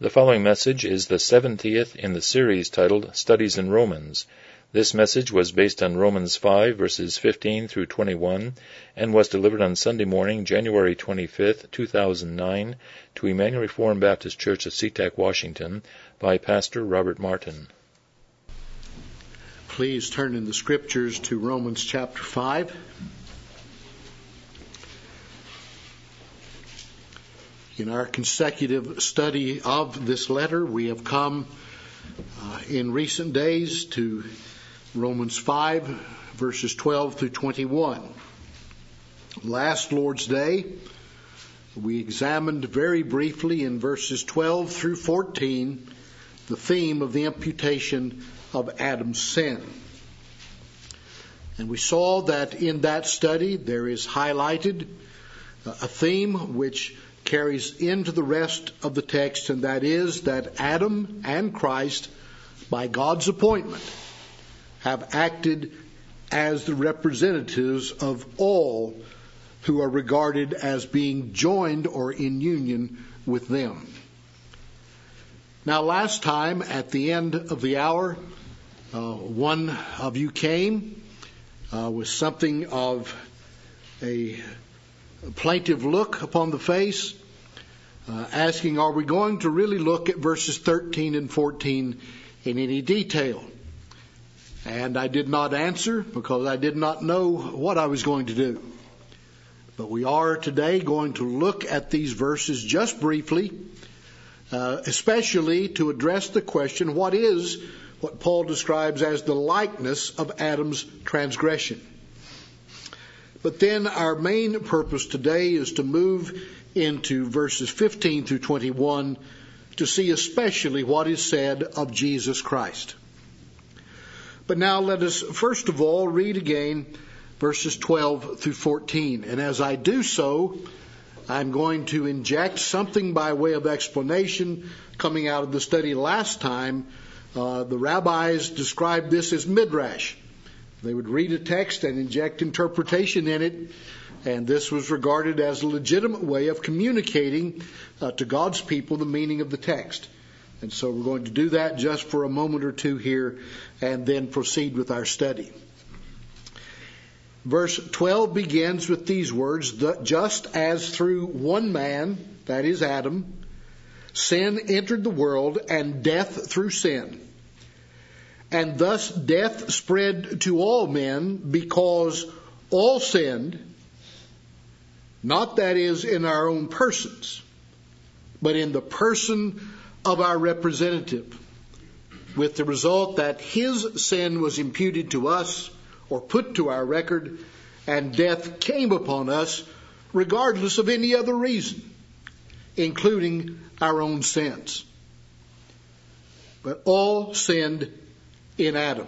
The following message is the 70th in the series titled Studies in Romans. This message was based on Romans 5, verses 15 through 21, and was delivered on Sunday morning, January 25, 2009, to Emmanuel Reformed Baptist Church of SeaTac, Washington, by Pastor Robert Martin. Please turn in the Scriptures to Romans chapter 5. In our consecutive study of this letter, we have come in recent days to Romans 5, verses 12 through 21. Last Lord's Day, we examined very briefly in verses 12 through 14 the theme of the imputation of Adam's sin. And we saw that in that study there is highlighted a theme which carries into the rest of the text, and that is that Adam and Christ, by God's appointment, have acted as the representatives of all who are regarded as being joined or in union with them. Now, last time at the end of the hour, one of you came with something of a plaintive look upon the face, asking, are we going to really look at verses 13 and 14 in any detail? And I did not answer because I did not know what I was going to do. But we are today going to look at these verses just briefly, especially to address the question, what is what Paul describes as the likeness of Adam's transgression? But then our main purpose today is to move into verses 15 through 21 to see especially what is said of Jesus Christ. But now let us first of all read again verses 12 through 14. And as I do so, I'm going to inject something by way of explanation coming out of the study last time. The rabbis described this as midrash. They would read a text and inject interpretation in it, and this was regarded as a legitimate way of communicating to God's people the meaning of the text. And so we're going to do that just for a moment or two here and then proceed with our study. Verse 12 begins with these words, just as through one man, that is Adam, sin entered the world, and death through sin. And thus death spread to all men because all sinned, not that is in our own persons, but in the person of our representative, with the result that his sin was imputed to us or put to our record, and death came upon us regardless of any other reason, including our own sins. But all sinned in Adam.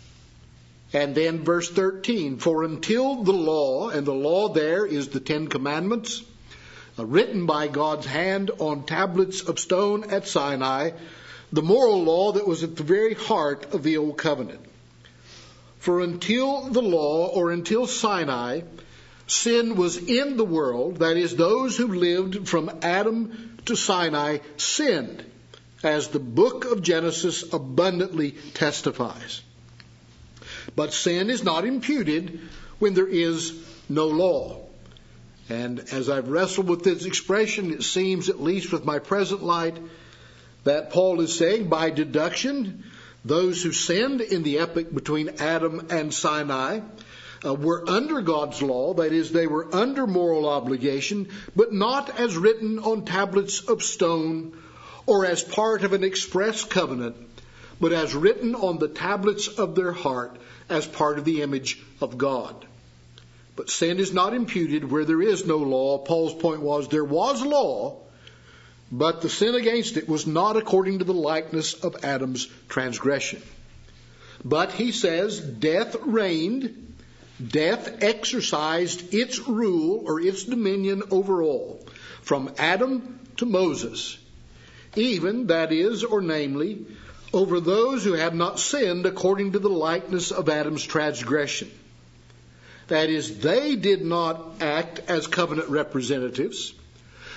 And then verse 13, for until the law, and the law there is the Ten Commandments, written by God's hand on tablets of stone at Sinai, the moral law that was at the very heart of the Old Covenant. For until the law, or until Sinai, sin was in the world, that is, those who lived from Adam to Sinai sinned, as the book of Genesis abundantly testifies. But sin is not imputed when there is no law. And as I've wrestled with this expression, it seems, at least with my present light, that Paul is saying by deduction, those who sinned in the epoch between Adam and Sinai were under God's law, that is, they were under moral obligation, but not as written on tablets of stone or as part of an express covenant, but as written on the tablets of their heart as part of the image of God. But sin is not imputed where there is no law. Paul's point was there was law, but the sin against it was not according to the likeness of Adam's transgression. But he says death reigned, death exercised its rule or its dominion over all, from Adam to Moses, even, that is, or namely, over those who had not sinned according to the likeness of Adam's transgression. That is, they did not act as covenant representatives,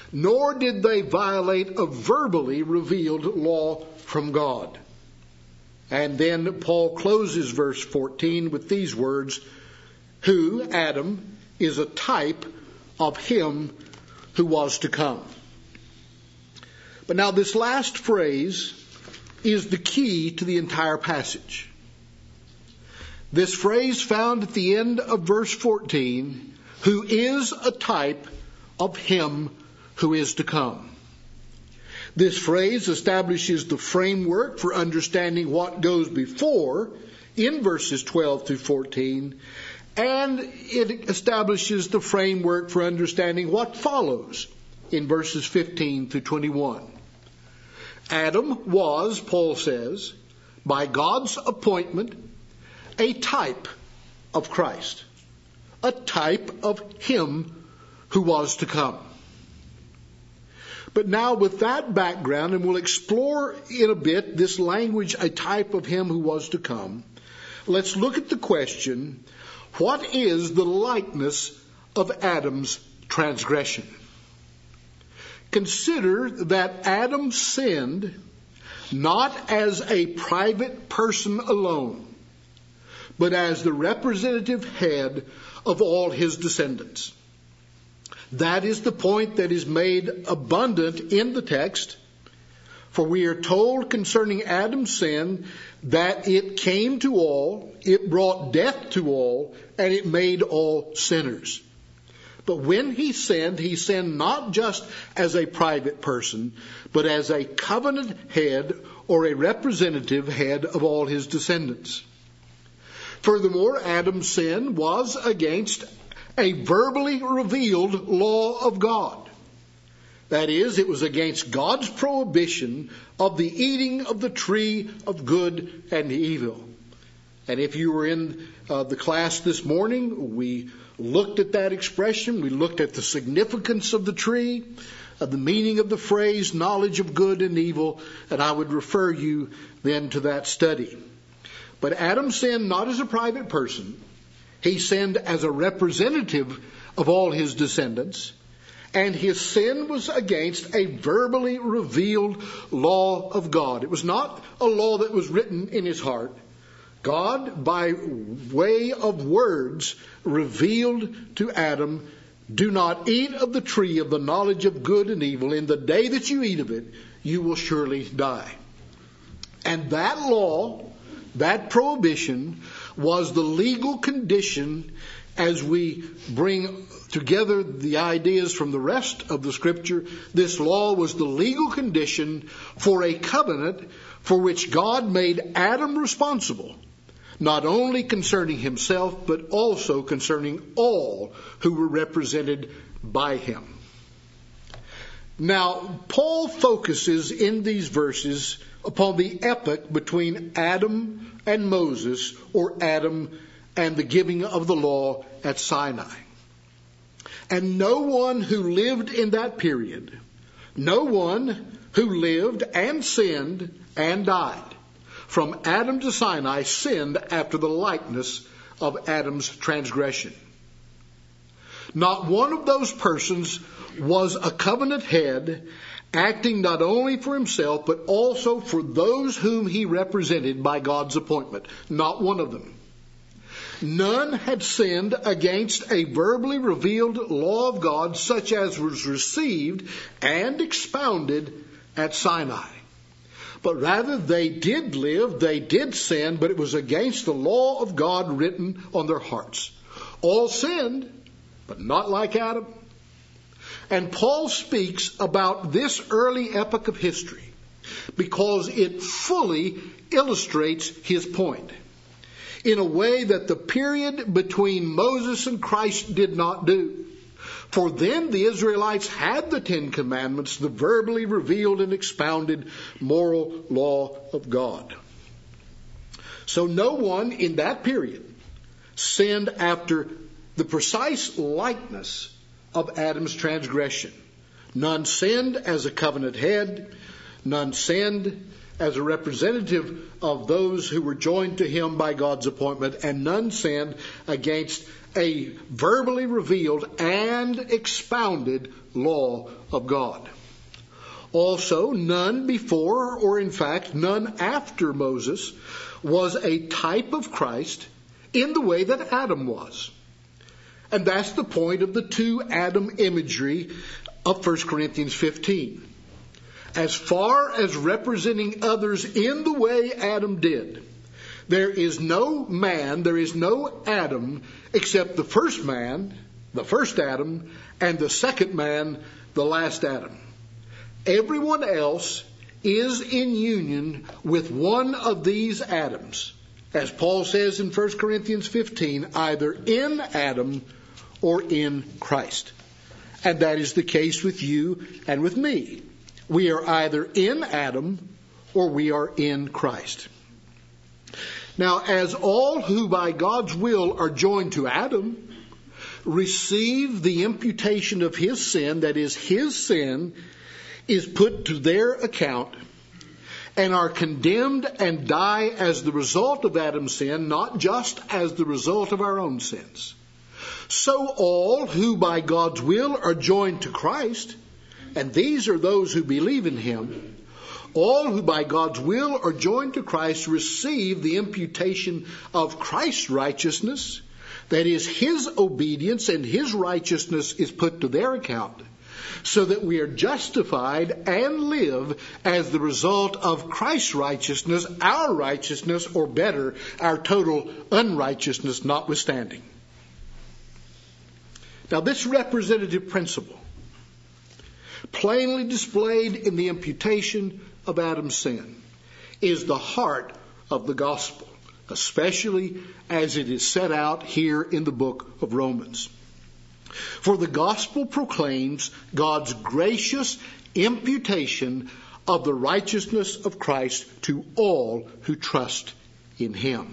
nor did they violate a verbally revealed law from God. And then Paul closes verse 14 with these words, who, Adam, is a type of him who was to come. But now this last phrase is the key to the entire passage. This phrase found at the end of verse 14, who is a type of him who is to come. This phrase establishes the framework for understanding what goes before in verses 12 through 14, and it establishes the framework for understanding what follows in verses 15 through 21. Adam was, Paul says, by God's appointment, a type of Christ, a type of him who was to come. But now with that background, and we'll explore in a bit this language, a type of him who was to come, let's look at the question, what is the likeness of Adam's transgression? Consider that Adam sinned not as a private person alone, but as the representative head of all his descendants. That is the point that is made abundant in the text, for we are told concerning Adam's sin that it came to all, it brought death to all, and it made all sinners. But when he sinned not just as a private person, but as a covenant head or a representative head of all his descendants. Furthermore, Adam's sin was against a verbally revealed law of God. That is, it was against God's prohibition of the eating of the tree of good and evil. And if you were in the class this morning, we looked at that expression. We looked at the significance of the tree, the meaning of the phrase, knowledge of good and evil, and I would refer you then to that study. But Adam sinned not as a private person. He sinned as a representative of all his descendants, and his sin was against a verbally revealed law of God. It was not a law that was written in his heart. God, by way of words, revealed to Adam, do not eat of the tree of the knowledge of good and evil. In the day that you eat of it, you will surely die. And that law, that prohibition, was the legal condition as we bring together the ideas from the rest of the Scripture. This law was the legal condition for a covenant for which God made Adam responsible, not only concerning himself, but also concerning all who were represented by him. Now, Paul focuses in these verses upon the epoch between Adam and Moses, or Adam and the giving of the law at Sinai. And no one who lived in that period, no one who lived and sinned and died from Adam to Sinai sinned after the likeness of Adam's transgression. Not one of those persons was a covenant head, acting not only for himself, but also for those whom he represented by God's appointment. Not one of them. None had sinned against a verbally revealed law of God such as was received and expounded at Sinai. But rather they did live, they did sin, but it was against the law of God written on their hearts. All sinned, but not like Adam. And Paul speaks about this early epoch of history because it fully illustrates his point in a way that the period between Moses and Christ did not do. For then the Israelites had the Ten Commandments, the verbally revealed and expounded moral law of God. So no one in that period sinned after the precise likeness of Adam's transgression. None sinned as a covenant head. None sinned as a representative of those who were joined to him by God's appointment. And none sinned against a verbally revealed and expounded law of God. Also, none before, or in fact, none after Moses was a type of Christ in the way that Adam was. And that's the point of the two Adam imagery of 1 Corinthians 15. As far as representing others in the way Adam did, there is no man, there is no Adam, except the first man, the first Adam, and the second man, the last Adam. Everyone else is in union with one of these Adams, as Paul says in 1 Corinthians 15, either in Adam or in Christ. And that is the case with you and with me. We are either in Adam or we are in Christ. Now, as all who by God's will are joined to Adam receive the imputation of his sin, that is, his sin is put to their account, and are condemned and die as the result of Adam's sin, not just as the result of our own sins. So all who by God's will are joined to Christ, and these are those who believe in him, all who by God's will are joined to Christ receive the imputation of Christ's righteousness, that is, his obedience and his righteousness is put to their account, so that we are justified and live as the result of Christ's righteousness, our righteousness, or better, our total unrighteousness notwithstanding. Now, this representative principle, plainly displayed in the imputation of Adam's sin, is the heart of the gospel, especially as it is set out here in the book of Romans. For the gospel proclaims God's gracious imputation of the righteousness of Christ to all who trust in him.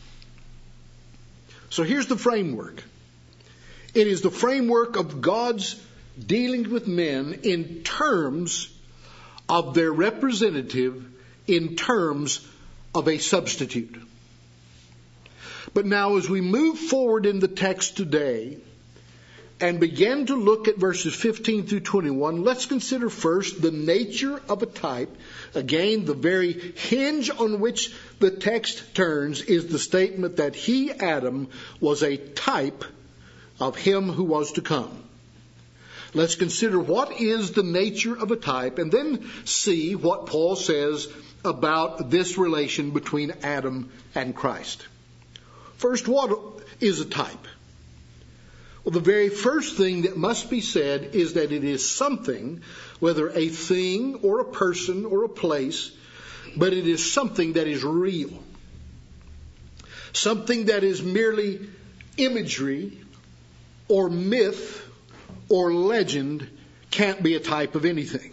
So here's the framework. It is the framework of God's dealing with men in terms of their representative, in terms of a substitute. But now as we move forward in the text today and begin to look at verses 15 through 21, let's consider first the nature of a type. Again, the very hinge on which the text turns is the statement that he, Adam, was a type of him who was to come. Let's consider what is the nature of a type and then see what Paul says about this relation between Adam and Christ. First, what is a type? Well, the very first thing that must be said is that it is something, whether a thing or a person or a place, but it is something that is real. Something that is merely imagery or myth or legend can't be a type of anything.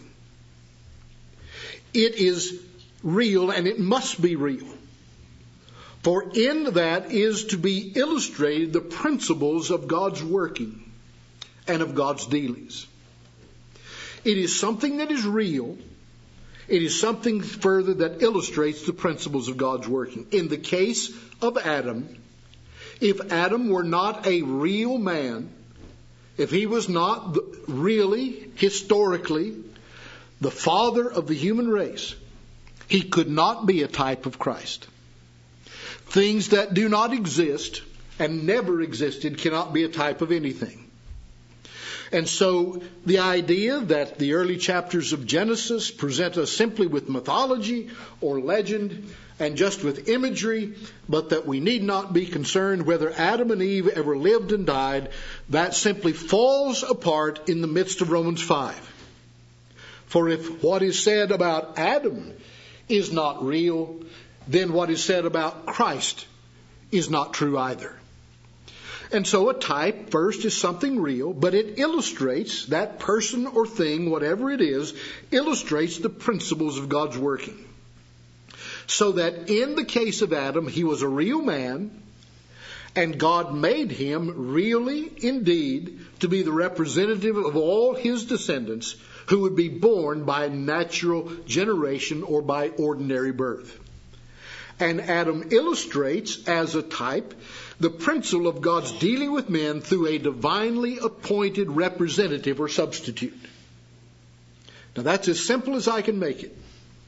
It is real, and it must be real. For in that is to be illustrated the principles of God's working and of God's dealings. It is something that is real. It is something further that illustrates the principles of God's working. In the case of Adam, if Adam were not a real man, if he was not really, historically, the father of the human race, he could not be a type of Christ. Things that do not exist and never existed cannot be a type of anything. And so the idea that the early chapters of Genesis present us simply with mythology or legend and just with imagery, but that we need not be concerned whether Adam and Eve ever lived and died, that simply falls apart in the midst of Romans 5. For if what is said about Adam is not real, then what is said about Christ is not true either. And so a type, first, is something real, but it illustrates, that person or thing, whatever it is, illustrates the principles of God's working. So that in the case of Adam, he was a real man, and God made him really, indeed, to be the representative of all his descendants who would be born by natural generation or by ordinary birth. And Adam illustrates, as a type, the principle of God's dealing with men through a divinely appointed representative or substitute. Now that's as simple as I can make it.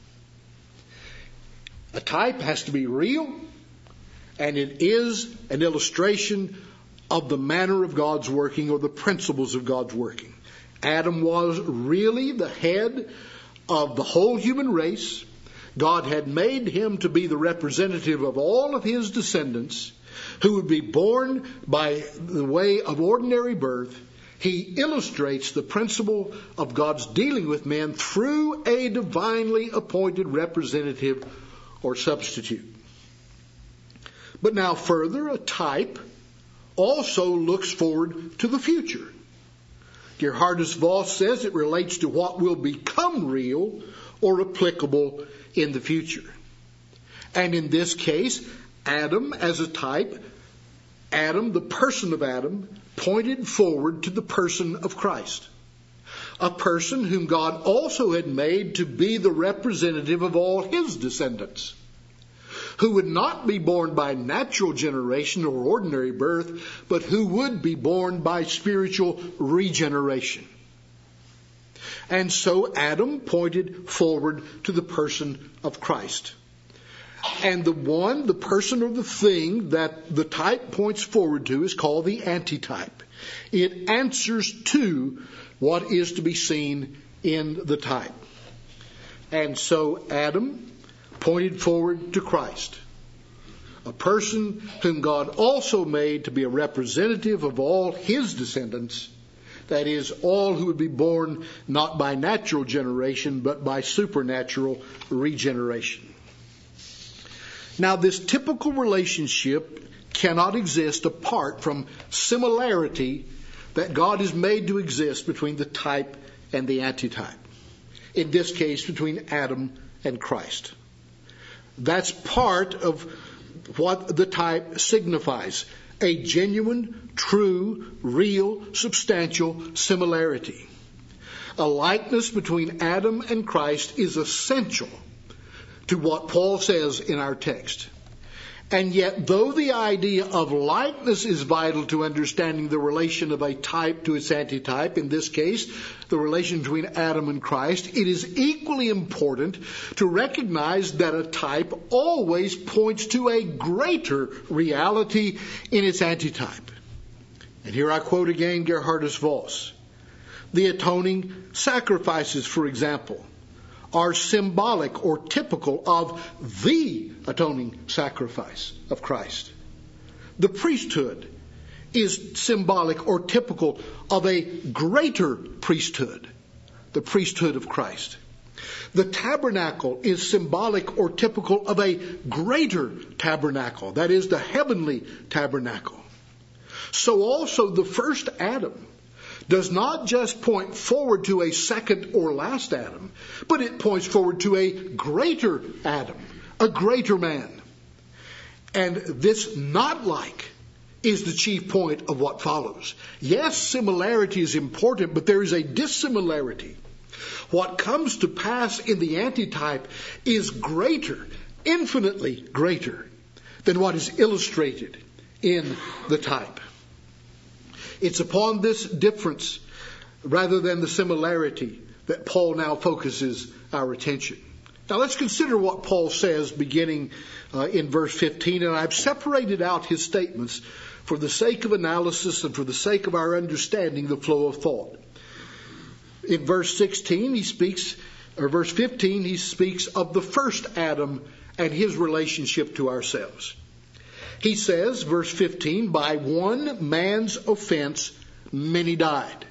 A type has to be real, and it is an illustration of the manner of God's working or the principles of God's working. Adam was really the head of the whole human race. God had made him to be the representative of all of his descendants who would be born by the way of ordinary birth. He illustrates the principle of God's dealing with men through a divinely appointed representative or substitute. But now further, a type also looks forward to the future. Gerhardus Voss says it relates to what will become real or applicable in the future. And in this case, Adam as a type, Adam, the person of Adam, pointed forward to the person of Christ. A person whom God also had made to be the representative of all his descendants, who would not be born by natural generation or ordinary birth, but who would be born by spiritual regeneration. And so Adam pointed forward to the person of Christ. And the person or the thing that the type points forward to is called the antitype. It answers to what is to be seen in the type. And so Adam pointed forward to Christ, a person whom God also made to be a representative of all his descendants, that is, all who would be born not by natural generation, but by supernatural regeneration. Now, this typical relationship cannot exist apart from similarity that God has made to exist between the type and the antitype. In this case, between Adam and Christ. That's part of what the type signifies. A genuine, true, real, substantial similarity. A likeness between Adam and Christ is essential to what Paul says in our text. And yet, though the idea of likeness is vital to understanding the relation of a type to its antitype, in this case, the relation between Adam and Christ, it is equally important to recognize that a type always points to a greater reality in its antitype. And here I quote again Gerhardus Voss. The atoning sacrifices, for example, are symbolic or typical of the atoning sacrifice of Christ. The priesthood is symbolic or typical of a greater priesthood, the priesthood of Christ. The tabernacle is symbolic or typical of a greater tabernacle, that is, the heavenly tabernacle. So also the first Adam does not just point forward to a second or last Adam, but it points forward to a greater Adam, a greater man. And this not like is the chief point of what follows. Yes, similarity is important, but there is a dissimilarity. What comes to pass in the antitype is greater, infinitely greater, than what is illustrated in the type. It's upon this difference, rather than the similarity, that Paul now focuses our attention. Now let's consider what Paul says beginning in verse 15, and I've separated out his statements for the sake of analysis and for the sake of our understanding the flow of thought. In verse 15, he speaks of the first Adam and his relationship to ourselves. He says, verse 15, by one man's offense, many died.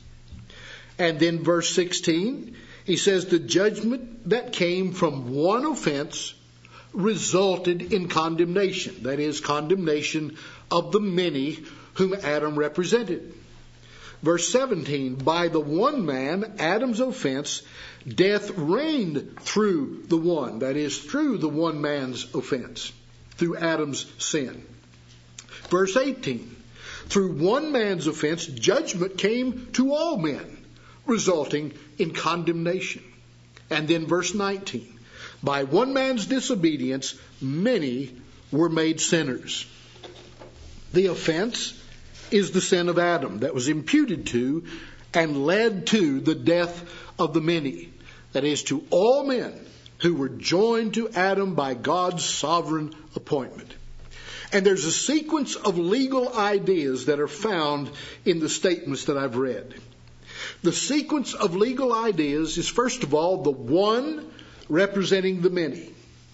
And then verse 16, he says, the judgment that came from one offense resulted in condemnation. That is, condemnation of the many whom Adam represented. Verse 17, by the one man, Adam's offense, death reigned through the one. That is, through the one man's offense, through Adam's sin. Verse 18, through one man's offense, judgment came to all men, resulting in condemnation. And then verse 19, By one man's disobedience, many were made sinners. The offense is the sin of Adam that was imputed to and led to the death of the many. That is, to all men who were joined to Adam by God's sovereign appointment. And there's a sequence of legal ideas that are found in the statements that I've read. The sequence of legal ideas is, first of all, the one representing the many.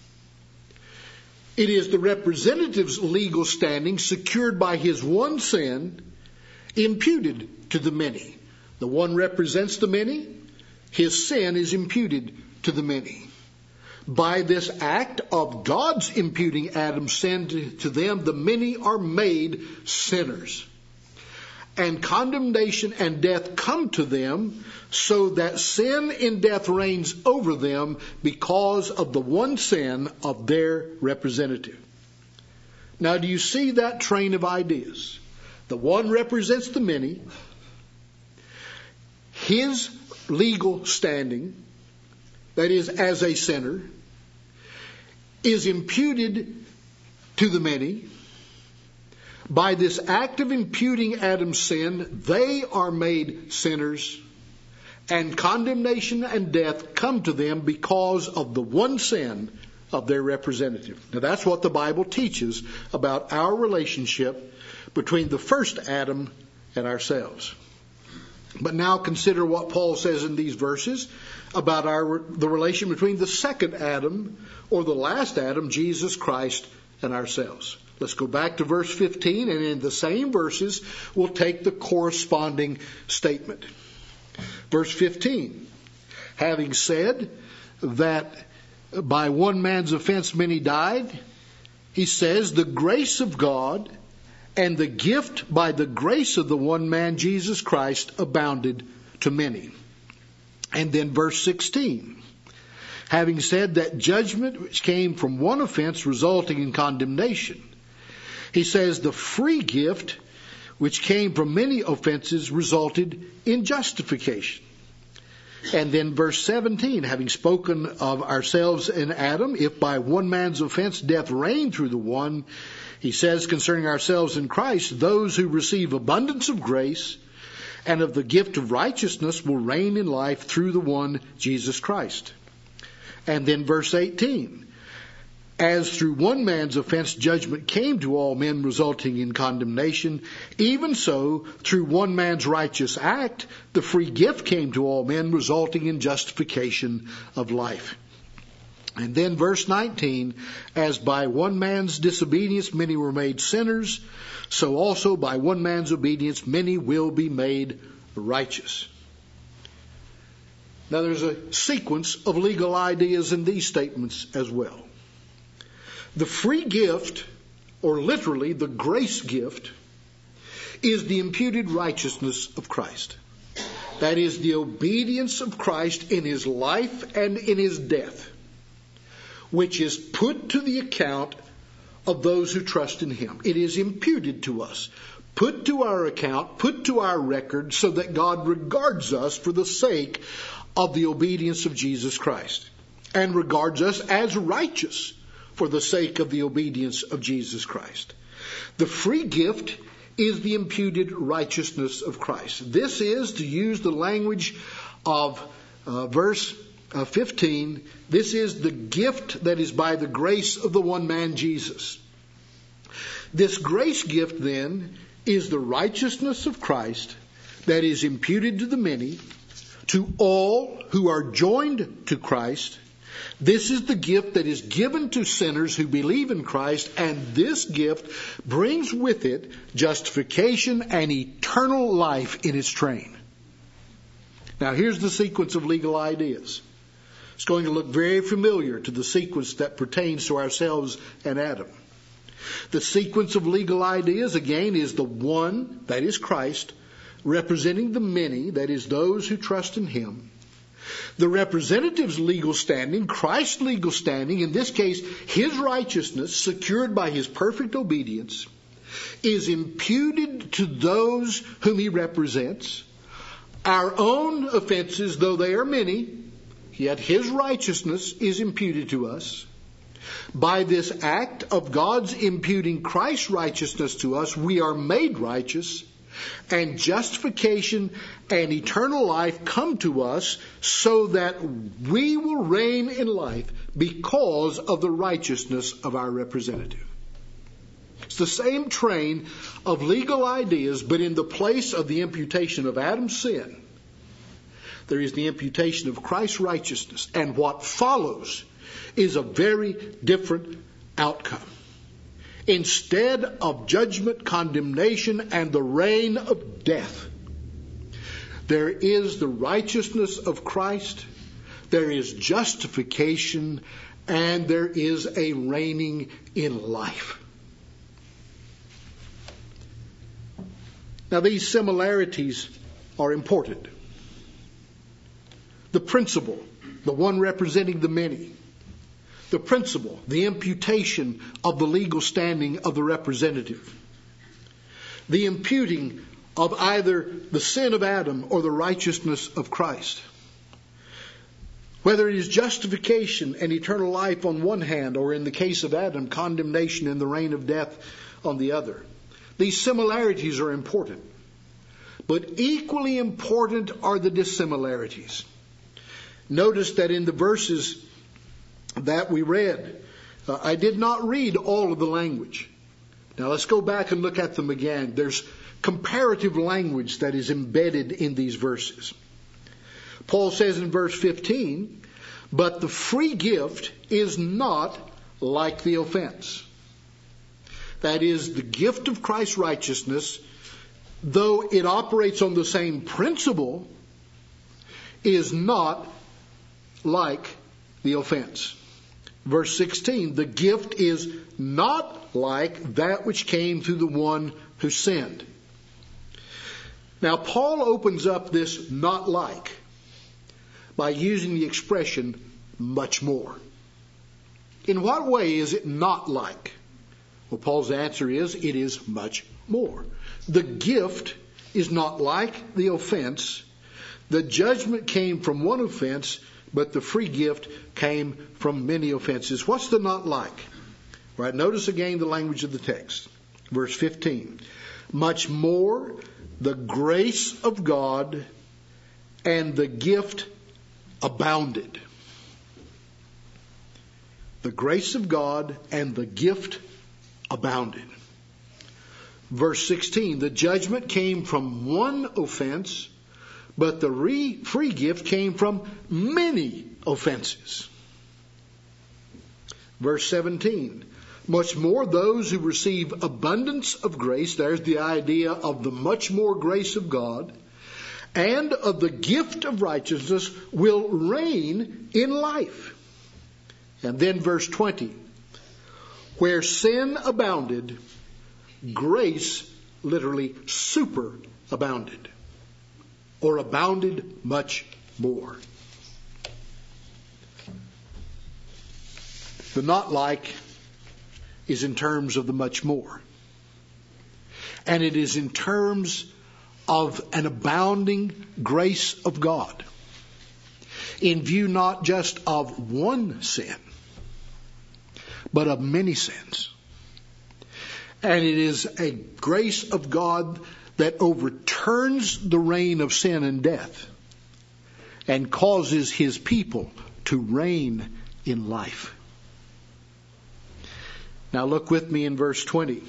It is the representative's legal standing secured by his one sin imputed to the many. The one represents the many. His sin is imputed to the many. By this act of God's imputing Adam's sin to them, the many are made sinners. And condemnation and death come to them, so that sin and death reigns over them because of the one sin of their representative. Now, do you see that train of ideas? The one represents the many. His legal standing, that is, as a sinner, is imputed to the many. By this act of imputing Adam's sin, they are made sinners, and condemnation and death come to them because of the one sin of their representative. Now, that's what the Bible teaches about our relationship between the first Adam and ourselves. But now consider what Paul says in these verses about the relation between the second Adam, or the last Adam, Jesus Christ, and ourselves. Let's go back to verse 15, and in the same verses, we'll take the corresponding statement. Verse 15, having said that by one man's offense many died, he says, the grace of God and the gift by the grace of the one man, Jesus Christ, abounded to many. And then verse 16, having said that judgment which came from one offense resulting in condemnation, he says the free gift which came from many offenses resulted in justification. And then verse 17, having spoken of ourselves in Adam, if by one man's offense death reigned through the one, he says concerning ourselves in Christ, those who receive abundance of grace and of the gift of righteousness will reign in life through the one, Jesus Christ. And then verse 18, as through one man's offense judgment came to all men resulting in condemnation, even so through one man's righteous act the free gift came to all men resulting in justification of life. And then verse 19, as by one man's disobedience many were made sinners, so also by one man's obedience many will be made righteous. Now there's a sequence of legal ideas in these statements as well. The free gift, or literally the grace gift, is the imputed righteousness of Christ. That is the obedience of Christ in his life and in his death, which is put to the account of those who trust in him. It is imputed to us, put to our account, put to our record, so that God regards us for the sake of the obedience of Jesus Christ, and regards us as righteous for the sake of the obedience of Jesus Christ. The free gift is the imputed righteousness of Christ. This is, to use the language of verse 15, this is the gift that is by the grace of the one man, Jesus. This grace gift, then, is the righteousness of Christ that is imputed to the many, to all who are joined to Christ. This is the gift that is given to sinners who believe in Christ, and this gift brings with it justification and eternal life in its train. Now here's the sequence of legal ideas. It's going to look very familiar to the sequence that pertains to ourselves and Adam. The sequence of legal ideas, again, is the one, that is Christ, representing the many, that is those who trust in him. The representative's legal standing, Christ's legal standing, in this case, his righteousness, secured by his perfect obedience, is imputed to those whom he represents. Our own offenses, though they are many, yet his righteousness is imputed to us. By this act of God's imputing Christ's righteousness to us, we are made righteous, and justification and eternal life come to us so that we will reign in life because of the righteousness of our representative. It's the same train of legal ideas, but in the place of the imputation of Adam's sin, there is the imputation of Christ's righteousness, and what follows is a very different outcome. Instead of judgment, condemnation, and the reign of death, there is the righteousness of Christ, there is justification, and there is a reigning in life. Now, these similarities are important. The principle, the one representing the many. The principle, the imputation of the legal standing of the representative. The imputing of either the sin of Adam or the righteousness of Christ. Whether it is justification and eternal life on one hand, or in the case of Adam, condemnation and the reign of death on the other. These similarities are important. But equally important are the dissimilarities. Notice that in the verses that we read, I did not read all of the language. Now let's go back and look at them again. There's comparative language that is embedded in these verses. Paul says in verse 15, but the free gift is not like the offense. That is, the gift of Christ's righteousness, though it operates on the same principle, is not like the offense. Verse 16, the gift is not like that which came through the one who sinned. Now, Paul opens up this not like by using the expression much more. In what way is it not like? Well, Paul's answer is it is much more. The gift is not like the offense. The judgment came from one offense, but the free gift came from many offenses. What's the not like? Right. Notice again the language of the text. Verse 15. Much more the grace of God and the gift abounded. The grace of God and the gift abounded. Verse 16. The judgment came from one offense, but the free gift came from many offenses. Verse 17. Much more those who receive abundance of grace, there's the idea of the much more grace of God, and of the gift of righteousness will reign in life. And then verse 20. Where sin abounded, grace literally superabounded. Or abounded much more. The not like is in terms of the much more. And it is in terms of an abounding grace of God. In view not just of one sin, but of many sins. And it is a grace of God that overturns the reign of sin and death and causes his people to reign in life. Now look with me in verse 20.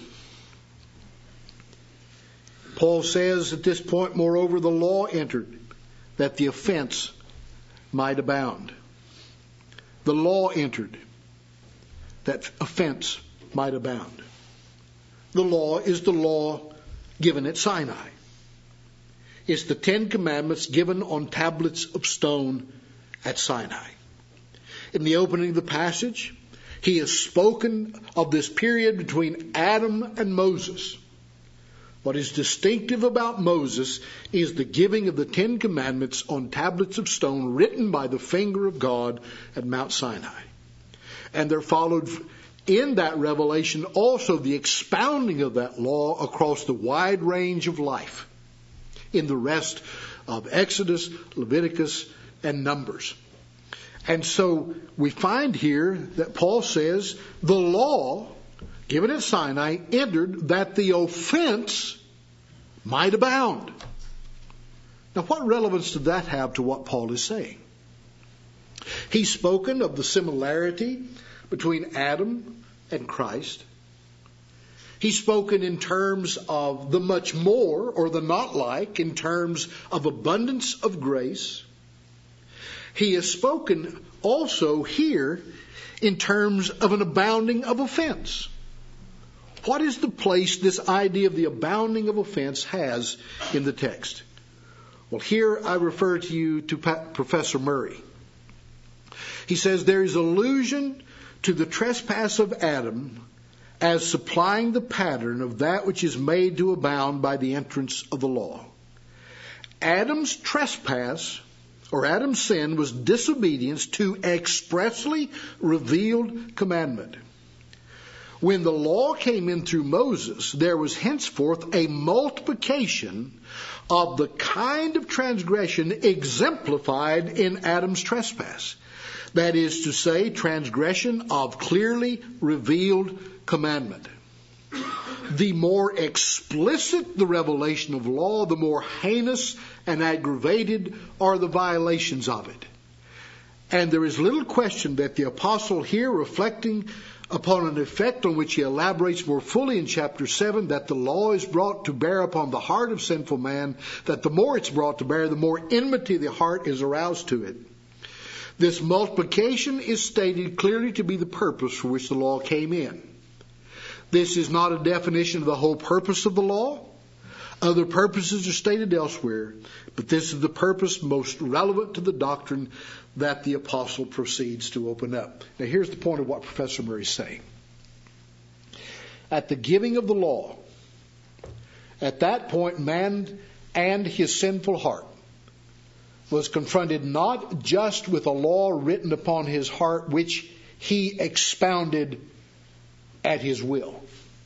Paul says at this point, moreover, the law entered that the offense might abound. The law entered that offense might abound. The law is the law given at Sinai. It's the 10 Commandments given on tablets of stone at Sinai. In the opening of the passage, he has spoken of this period between Adam and Moses. What is distinctive about Moses is the giving of the 10 Commandments on tablets of stone written by the finger of God at Mount Sinai. And there followed in that revelation also the expounding of that law across the wide range of life in the rest of Exodus, Leviticus, and Numbers. And so we find here that Paul says the law given at Sinai entered that the offense might abound. Now, what relevance does that have to what Paul is saying? He's spoken of the similarity between Adam and Christ. He's spoken in terms of the much more or the not like, in terms of abundance of grace. He has spoken also here in terms of an abounding of offense. What is the place this idea of the abounding of offense has in the text? Well, here I refer to you to Professor Murray. He says there is allusion to the trespass of Adam as supplying the pattern of that which is made to abound by the entrance of the law. Adam's trespass or Adam's sin was disobedience to expressly revealed commandment. When the law came in through Moses, there was henceforth a multiplication of the kind of transgression exemplified in Adam's trespass. That is to say, transgression of clearly revealed commandment. The more explicit the revelation of law, the more heinous and aggravated are the violations of it. And there is little question that the apostle here, reflecting upon an effect on which he elaborates more fully in chapter 7, that the law is brought to bear upon the heart of sinful man, that the more it's brought to bear, the more enmity of the heart is aroused to it. This multiplication is stated clearly to be the purpose for which the law came in. This is not a definition of the whole purpose of the law. Other purposes are stated elsewhere, but this is the purpose most relevant to the doctrine that the apostle proceeds to open up. Now here's the point of what Professor Murray is saying. At the giving of the law, at that point man and his sinful heart was confronted not just with a law written upon his heart which he expounded at his will.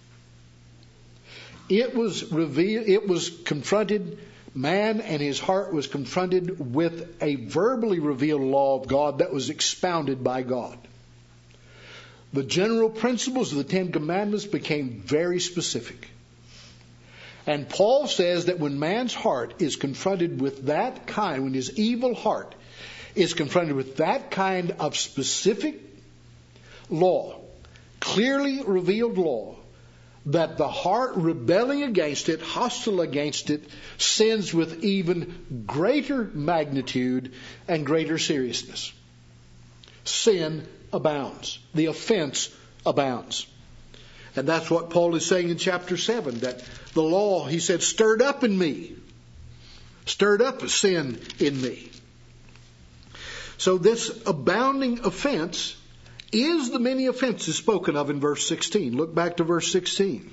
It was confronted, man and his heart was confronted with a verbally revealed law of God that was expounded by God. The general principles of the Ten Commandments became very specific. And Paul says that when man's heart is confronted with that kind, when his evil heart is confronted with that kind of specific law, clearly revealed law, that the heart rebelling against it, hostile against it, sins with even greater magnitude and greater seriousness. Sin abounds. The offense abounds. And that's what Paul is saying in chapter 7, that the law, he said, stirred up in me. Stirred up sin in me. So this abounding offense is the many offenses spoken of in verse 16. Look back to verse 16.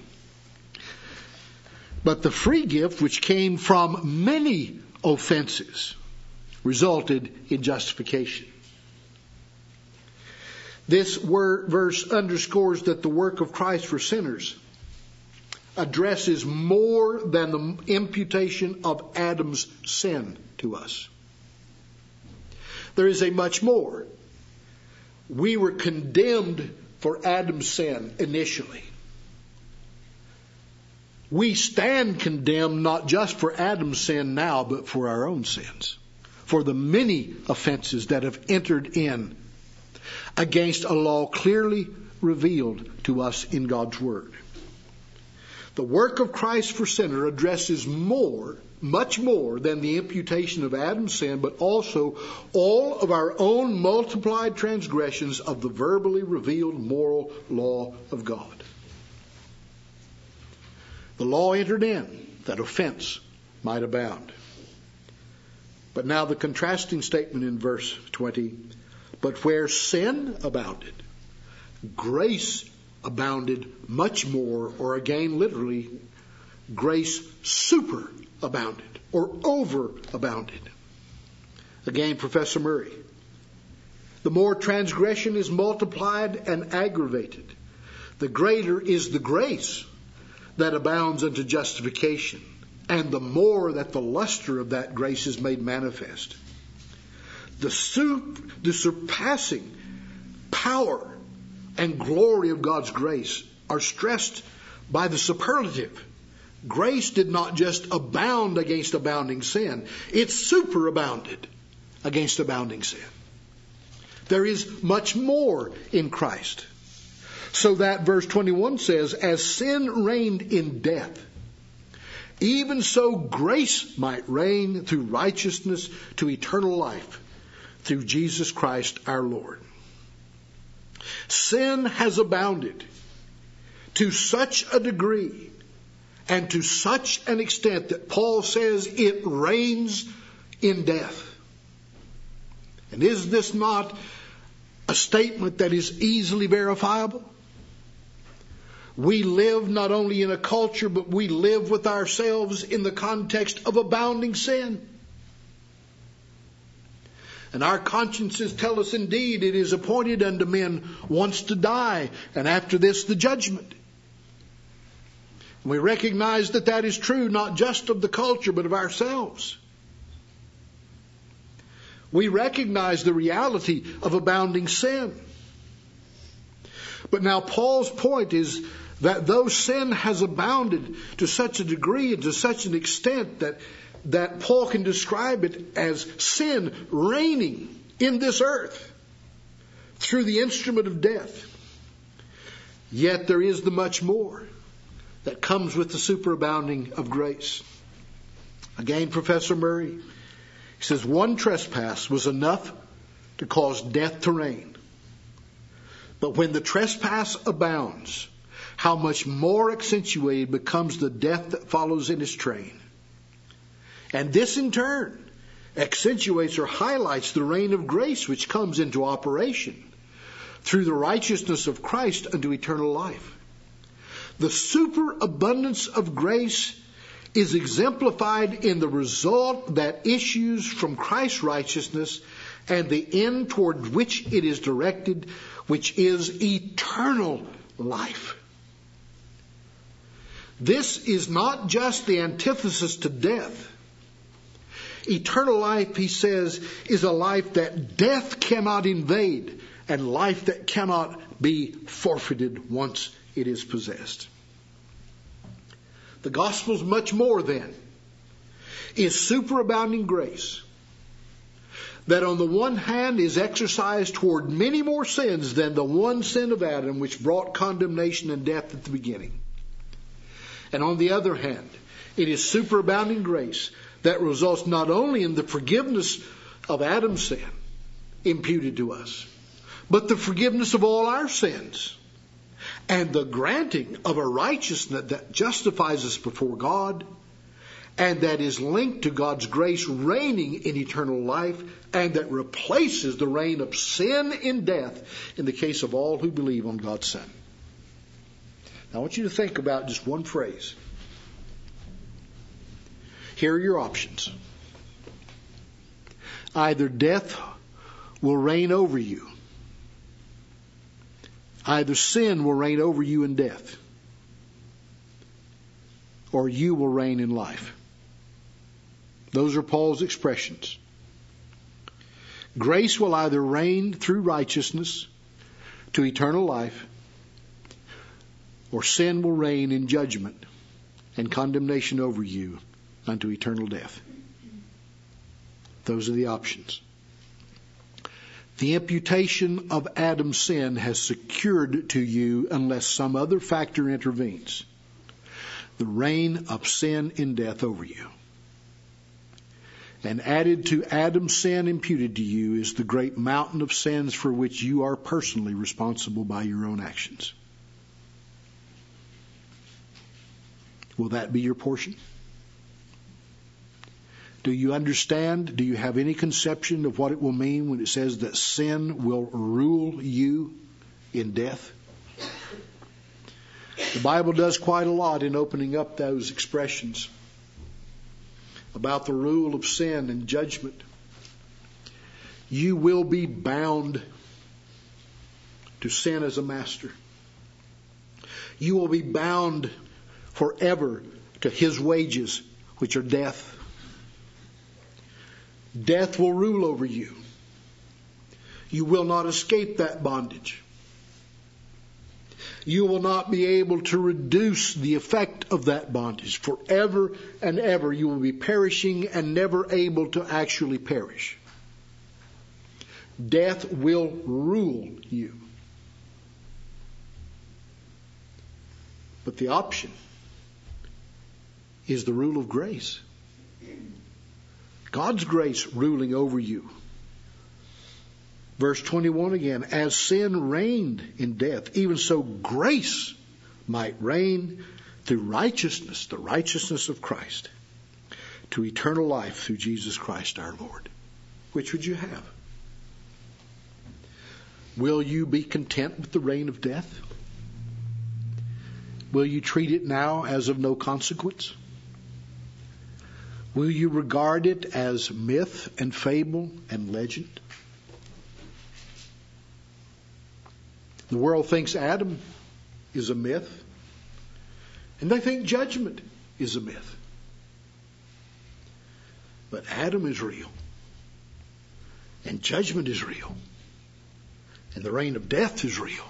But the free gift which came from many offenses resulted in justification. This verse underscores that the work of Christ for sinners addresses more than the imputation of Adam's sin to us. There is a much more. We were condemned for Adam's sin initially. We stand condemned not just for Adam's sin now, but for our own sins. For the many offenses that have entered in against a law clearly revealed to us in God's Word. The work of Christ for sinner addresses more, much more than the imputation of Adam's sin, but also all of our own multiplied transgressions of the verbally revealed moral law of God. The law entered in that offense might abound. But now the contrasting statement in verse 20, but where sin abounded, grace abounded much more, or again literally, grace superabounded or overabounded. Again, Professor Murray. The more transgression is multiplied and aggravated, the greater is the grace that abounds unto justification, and the more that the luster of that grace is made manifest. The surpassing power and glory of God's grace are stressed by the superlative. Grace did not just abound against abounding sin. It superabounded against abounding sin. There is much more in Christ. So that verse 21 says, as sin reigned in death, even so grace might reign through righteousness to eternal life through Jesus Christ our Lord. Sin has abounded to such a degree and to such an extent that Paul says it reigns in death. And is this not a statement that is easily verifiable? We live not only in a culture, but we live with ourselves in the context of abounding sin. And our consciences tell us indeed it is appointed unto men once to die, and after this the judgment. We recognize that that is true not just of the culture, but of ourselves. We recognize the reality of abounding sin. But now Paul's point is that though sin has abounded to such a degree and to such an extent that Paul can describe it as sin reigning in this earth through the instrument of death, yet there is the much more that comes with the superabounding of grace. Again, Professor Murray, he says, one trespass was enough to cause death to reign. But when the trespass abounds, how much more accentuated becomes the death that follows in its train. And this in turn accentuates or highlights the reign of grace which comes into operation through the righteousness of Christ unto eternal life. The superabundance of grace is exemplified in the result that issues from Christ's righteousness and the end toward which it is directed, which is eternal life. This is not just the antithesis to death. Eternal life, he says, is a life that death cannot invade and life that cannot be forfeited once it is possessed. The gospel's much more then is superabounding grace that on the one hand is exercised toward many more sins than the one sin of Adam which brought condemnation and death at the beginning. And on the other hand, it is superabounding grace that results not only in the forgiveness of Adam's sin imputed to us, but the forgiveness of all our sins and the granting of a righteousness that justifies us before God and that is linked to God's grace reigning in eternal life and that replaces the reign of sin in death in the case of all who believe on God's Son. Now I want you to think about just one phrase. Here are your options. Either death will reign over you. Either sin will reign over you in death. Or you will reign in life. Those are Paul's expressions. Grace will either reign through righteousness to eternal life, or sin will reign in judgment and condemnation over you unto eternal death. Those are the options. The imputation of Adam's sin has secured to you, unless some other factor intervenes, the reign of sin in death over you. And added to Adam's sin imputed to you is the great mountain of sins for which you are personally responsible by your own actions. Will that be your portion? Do you understand? Do you have any conception of what it will mean when it says that sin will rule you in death? The Bible does quite a lot in opening up those expressions about the rule of sin and judgment. You will be bound to sin as a master. You will be bound forever to his wages, which are death. Death will rule over you. You will not escape that bondage. You will not be able to reduce the effect of that bondage. Forever and ever you will be perishing and never able to actually perish. Death will rule you. But the option is the rule of grace. God's grace ruling over you. Verse 21 again, as sin reigned in death, even so grace might reign through righteousness, the righteousness of Christ, to eternal life through Jesus Christ our Lord. Which would you have? Will you be content with the reign of death? Will you treat it now as of no consequence? Will you regard it as myth and fable and legend? The world thinks Adam is a myth, and they think judgment is a myth. But Adam is real, and judgment is real, and the reign of death is real.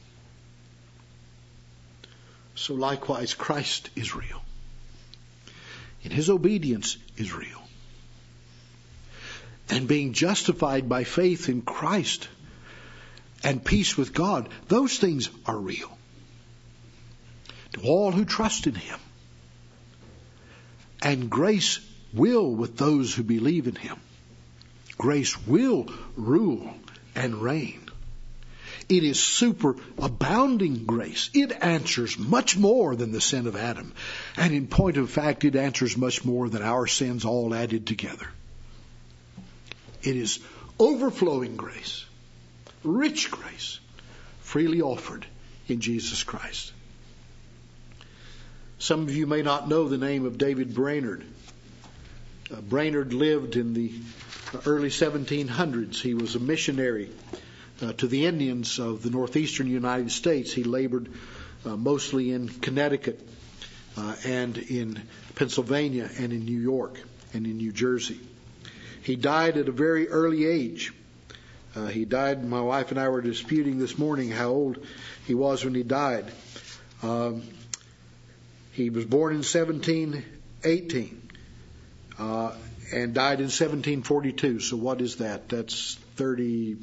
So likewise, Christ is real, and his obedience is real. And being justified by faith in Christ and peace with God, those things are real to all who trust in him. And grace will with those who believe in him. Grace will rule and reign. It is superabounding grace. It answers much more than the sin of Adam. And in point of fact, it answers much more than our sins all added together. It is overflowing grace. Rich grace, freely offered in Jesus Christ. Some of you may not know the name of David Brainerd. Brainerd lived in the early 1700s. He was a missionary to the Indians of the northeastern United States. He labored mostly in Connecticut and in Pennsylvania and in New York and in New Jersey. He died at a very early age. He died, my wife and I were disputing this morning how old he was when he died. He was born in 1718 and died in 1742. So what is that? That's 30...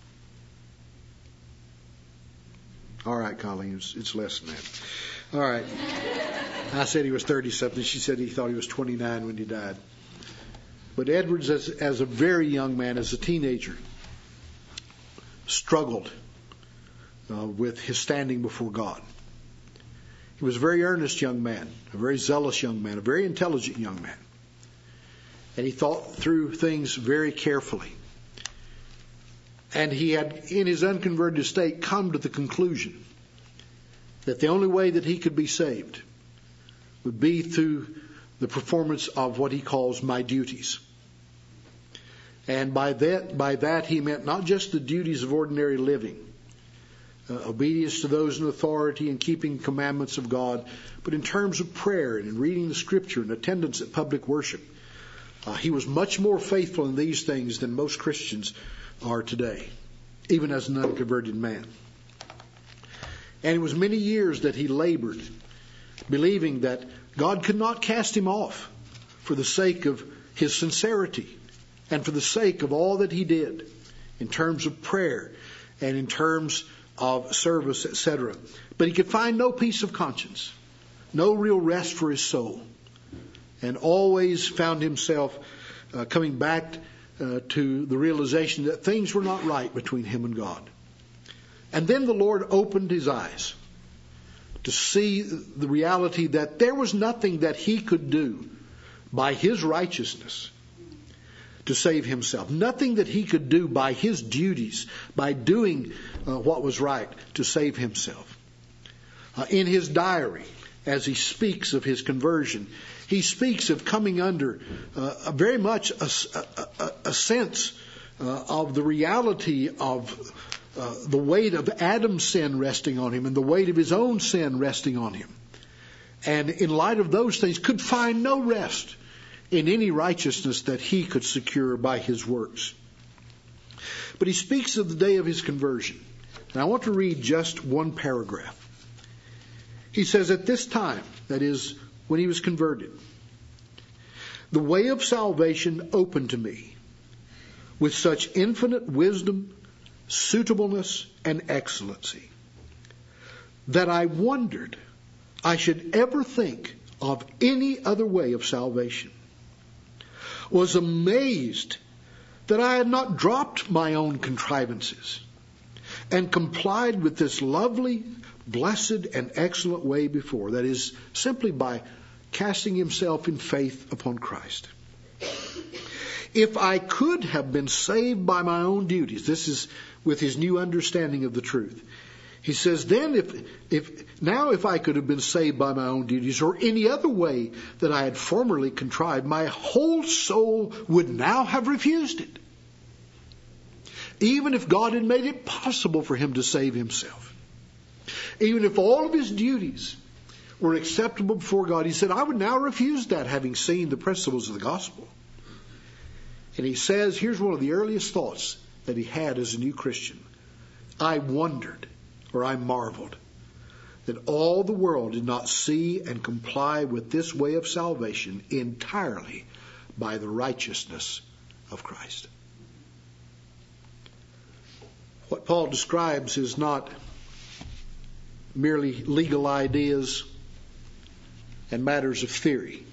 All right, Colleen, it's less than that. All right. I said he was 30-something. She said he thought he was 29 when he died. But Edwards, as a very young man, as a teenager, struggled with his standing before God. He was a very earnest young man, a very zealous young man, a very intelligent young man. And he thought through things very carefully. And he had, in his unconverted state, come to the conclusion that the only way that he could be saved would be through the performance of what he calls my duties. And by that he meant not just the duties of ordinary living, obedience to those in authority and keeping commandments of God, but in terms of prayer and in reading the Scripture and attendance at public worship. He was much more faithful in these things than most Christians are today, even as an unconverted man. And it was many years that he labored, believing that God could not cast him off for the sake of his sincerity and for the sake of all that he did in terms of prayer and in terms of service, etc. But he could find no peace of conscience, no real rest for his soul, and always found himself coming back to the realization that things were not right between him and God. And then the Lord opened his eyes to see the reality that there was nothing that he could do by his righteousness to save himself. Nothing that he could do by his duties, by doing what was right to save himself. In his diary, as he speaks of his conversion, he speaks of coming under very much a sense of the reality of the weight of Adam's sin resting on him and the weight of his own sin resting on him. And in light of those things, could find no rest in any righteousness that he could secure by his works. But he speaks of the day of his conversion. And I want to read just one paragraph. He says, at this time, that is, when he was converted, the way of salvation opened to me with such infinite wisdom, suitableness, and excellency that I wondered I should ever think of any other way of salvation, was amazed that I had not dropped my own contrivances and complied with this lovely, blessed, and excellent way before, that is, simply by casting himself in faith upon Christ. If I could have been saved by my own duties, this is with his new understanding of the truth. He says, then if I could have been saved by my own duties or any other way that I had formerly contrived, my whole soul would now have refused it. Even if God had made it possible for him to save himself. Even if all of his duties were acceptable before God, he said, I would now refuse that, having seen the principles of the gospel. And he says, here's one of the earliest thoughts that he had as a new Christian. I wondered, or I marveled, that all the world did not see and comply with this way of salvation entirely by the righteousness of Christ. What Paul describes is not merely legal ideas and matters of theory.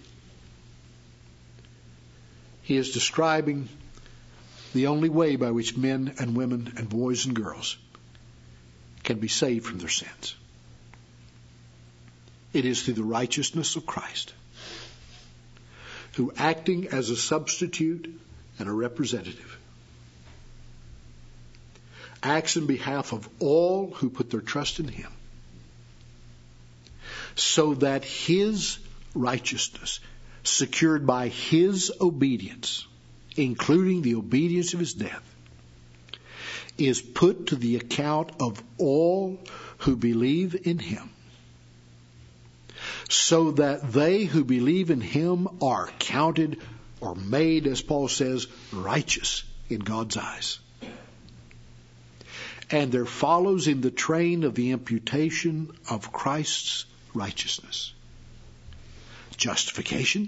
He is describing the only way by which men and women and boys and girls can be saved from their sins. It is through the righteousness of Christ, who, acting as a substitute and a representative, acts in behalf of all who put their trust in him, so that his righteousness, secured by his obedience, including the obedience of his death, is put to the account of all who believe in him, so that they who believe in him are counted or made, as Paul says, righteous in God's eyes. And there follows in the train of the imputation of Christ's righteousness justification,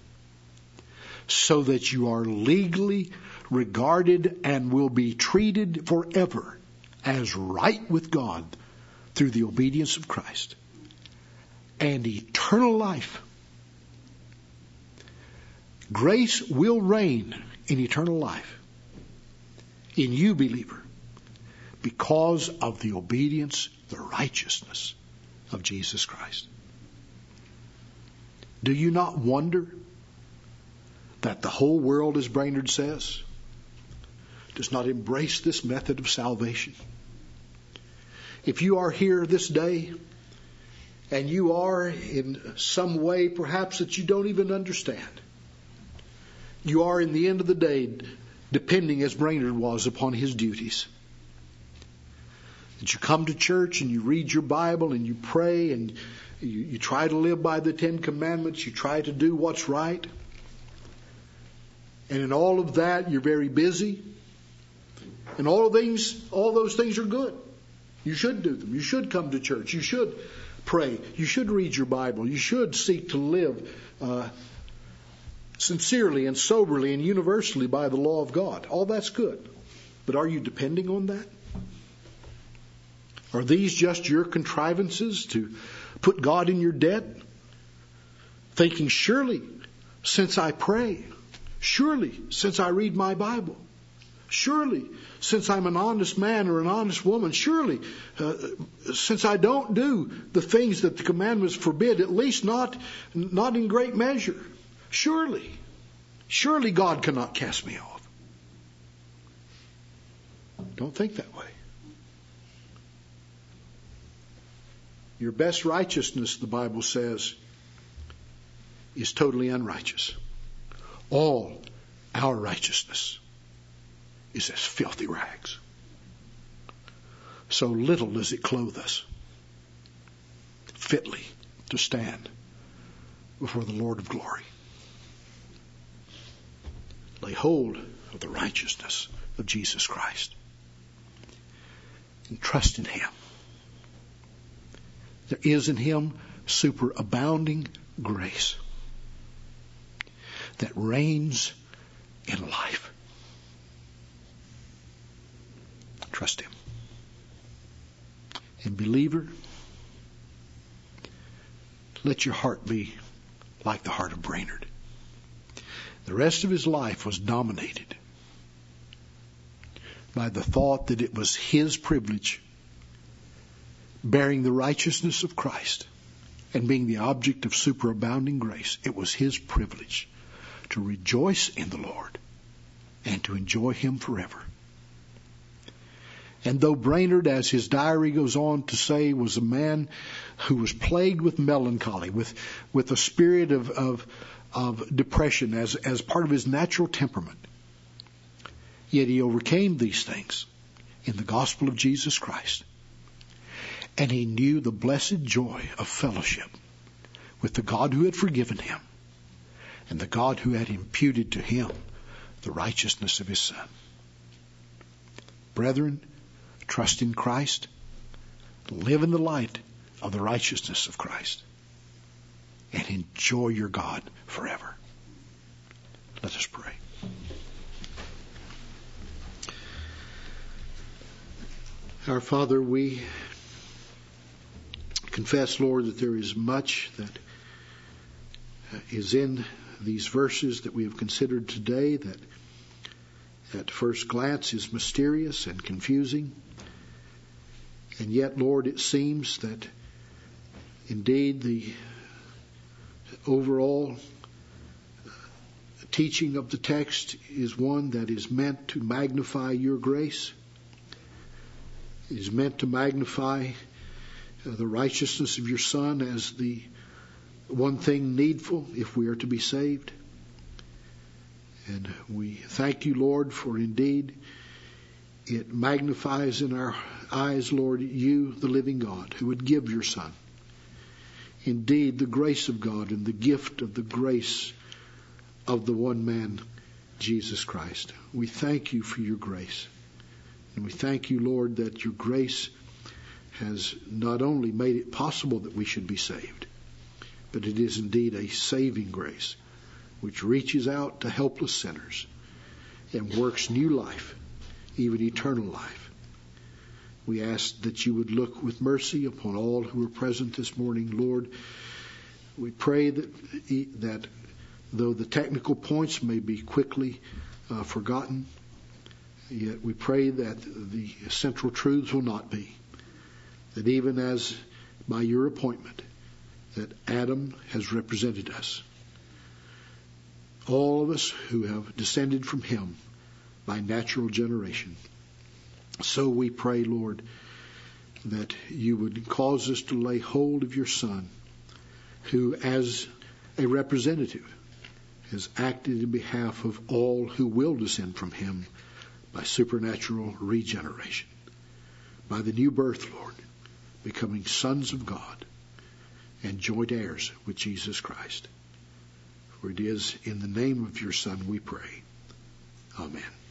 so that you are legally regarded and will be treated forever as right with God through the obedience of Christ, and eternal life. Grace will reign in eternal life in you, believer, because of the obedience, the righteousness of Jesus Christ. Do you not wonder that the whole world, as Brainerd says, does not embrace this method of salvation? If you are here this day and you are in some way perhaps that you don't even understand, you are in the end of the day depending, as Brainerd was, upon his duties. That you come to church and you read your Bible and you pray and you try to live by the Ten Commandments. You try to do what's right. And in all of that, you're very busy. And all those things are good. You should do them. You should come to church. You should pray. You should read your Bible. You should seek to live sincerely and soberly and universally by the law of God. All that's good. But are you depending on that? Are these just your contrivances to put God in your debt? Thinking, surely, since I pray, surely, since I read my Bible, surely, since I'm an honest man or an honest woman, surely, since I don't do the things that the commandments forbid, at least not in great measure, surely God cannot cast me off. Don't think that way. Your best righteousness, the Bible says, is totally unrighteous. All our righteousness is as filthy rags. So little does it clothe us fitly to stand before the Lord of glory. Lay hold of the righteousness of Jesus Christ. and trust in Him. There is in Him superabounding grace that reigns in life. Trust Him. And believer, let your heart be like the heart of Brainerd. The rest of his life was dominated by the thought that it was his privilege, bearing the righteousness of Christ and being the object of superabounding grace. It was his privilege to rejoice in the Lord and to enjoy Him forever. And though Brainerd, as his diary goes on to say, was a man who was plagued with melancholy, with a spirit of depression as part of his natural temperament, yet he overcame these things in the gospel of Jesus Christ. And he knew the blessed joy of fellowship with the God who had forgiven him and the God who had imputed to him the righteousness of His Son. Brethren, trust in Christ. Live in the light of the righteousness of Christ. And enjoy your God forever. Let us pray. Our Father, we confess, Lord, that there is much that is in these verses that we have considered today that at first glance is mysterious and confusing. And yet, Lord, it seems that indeed the overall teaching of the text is one that is meant to magnify your grace. It is meant to magnify the righteousness of your Son as the one thing needful if we are to be saved. And we thank you, Lord, for indeed it magnifies in our eyes, Lord, you, the living God, who would give your Son. Indeed, the grace of God and the gift of the grace of the one man, Jesus Christ. We thank you for your grace. And we thank you, Lord, that your grace has not only made it possible that we should be saved, but it is indeed a saving grace which reaches out to helpless sinners and works new life, even eternal life. We ask that you would look with mercy upon all who are present this morning, Lord. We pray that though the technical points may be quickly forgotten, yet we pray that the central truths will not be. That even as by your appointment, that Adam has represented us, all of us who have descended from him by natural generation. So we pray, Lord, that you would cause us to lay hold of your Son, who as a representative has acted in behalf of all who will descend from him by supernatural regeneration, by the new birth, Lord, becoming sons of God and joint heirs with Jesus Christ. For it is in the name of your Son we pray. Amen.